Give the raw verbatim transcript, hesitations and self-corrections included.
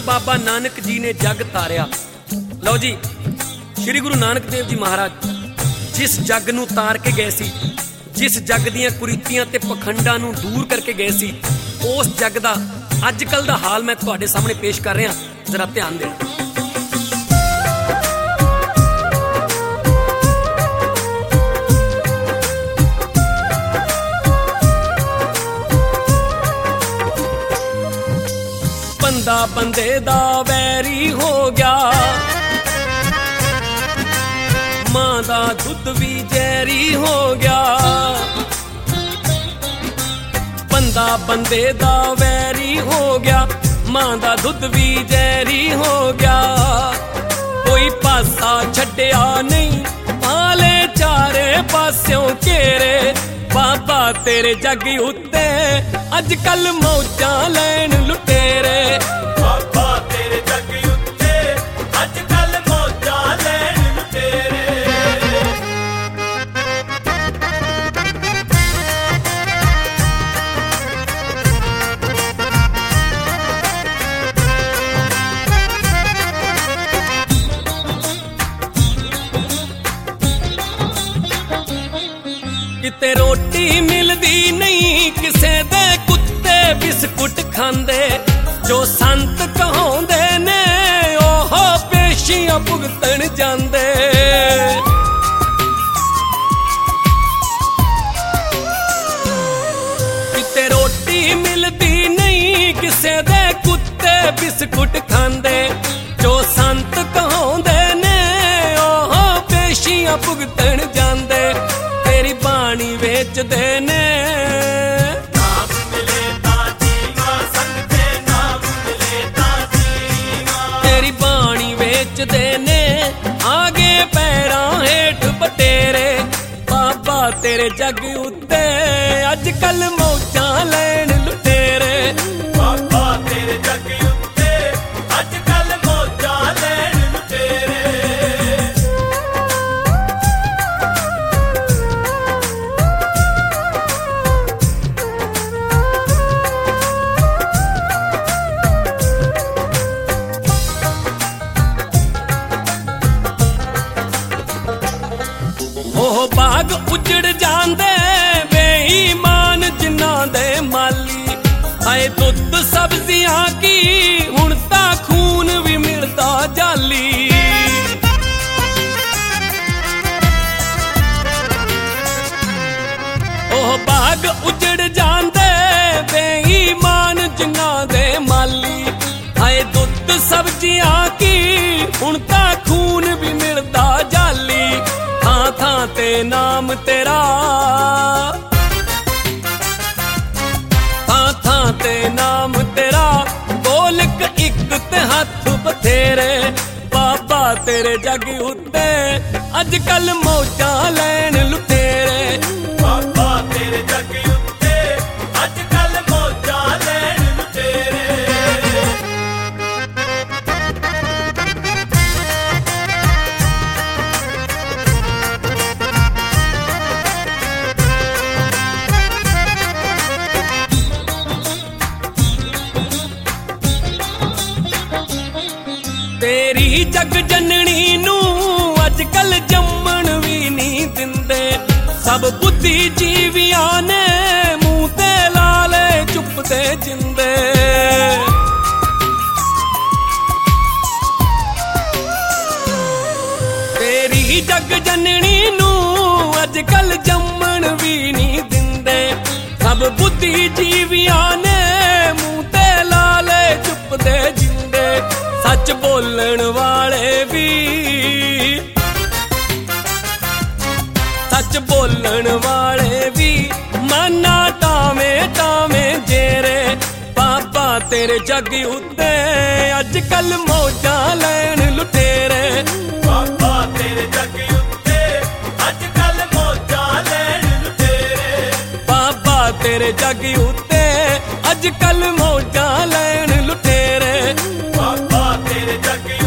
बाबा नानक जी ने जग तारिया। लो जी, श्री गुरु नानक देव जी महाराज जिस जग नूं तार के गए सी, जिस जग दीआं कुरीतियां ते पखंडां नूं दूर करके गए सी, उस जग दा अजकल दा हाल मैं तुहाडे सामने पेश कर रहा। जरा ध्यान देना। बंदा बंदे दा वैरी हो गया, मां दा दुध भी जैरी हो गया। बंदा बंदे दा वैरी हो गया, मां दा दुध भी जैरी हो गया। कोई पासा छड्डिया नहीं, पाले चारे पास्यों घेरे। बाबा तेरे जग उत्ते अजकल मौजां लैन लुटेरे। बाबा तेरे जग उत्ते अजकल मौजां लैन लुटेरे। किते रोटी मिलदी नहीं, किसे दे कुत्ते बिस्कुट खांदे। जो संत कहाउंदे ने ओह पेशियां भुगतण जांदे। किते रोटी मिलदी नहीं, किसे दे कुत्ते बिस्कुट खांदे। जो संत कहाउंदे ने ओह पेशियां भुगतण जांदे। तेरी बाणी वेचदे ने, नाम मिले तां जीवा, संगते नाम मिले तां जीवा। तेरी बाणी वेचदे ने, आगे पैरां हेठ बटेरे। बाबा तेरे जग उत्ते अजकल मौजां लैन लुटेरे। बाबा तेरे जग उत्ते अजकल मौजां लैन लुटेरे। ओह बाग उजड़ जांदे, बेईमान जिन्हां दे माली। आए दुध सब्जियां की हुण तां खून भी मिलदा जाली। ओह बाग उजड़ जांदे, बेईमान जिन्हां दे माली। आए दुध सब्जियां की हुण तां खून भी मिलदा जाली। थां थां ते नाम तेरा, थां थां ते नाम तेरा। बोलक इक ते हथ बथेरे। बाबा तेरे जग उत्ते अजकल मौजां लैन लुटेरे। बाबा तेरे जग उत्ते अजकल मौजां लैन लुटेरे। तेरी जग जननी नू अजकल जम्मण भी नहीं दिंदे। सब बुद्धि जीवियां ने मूंह ते लाले चुपदे जिंदे। तेरी जग जननी नू अजकल जम्मण भी नहीं दिंदे। सब बुद्धि जीवियां ने मूंह ते लाले चुपदे जिंदे। सच बोलण वाले भी, सच बोलण वाले भी माना टावें टावें जेरे। बाबा तेरे जग उत्ते अजकल मौजां लैन लुटेरे। बाबा तेरे जग उत्ते अजकल मौजां लैन लुटेरे। बाबा तेरे जग उत्ते अजकल मौजां लैन लुटेरे। बाबा तेरे जग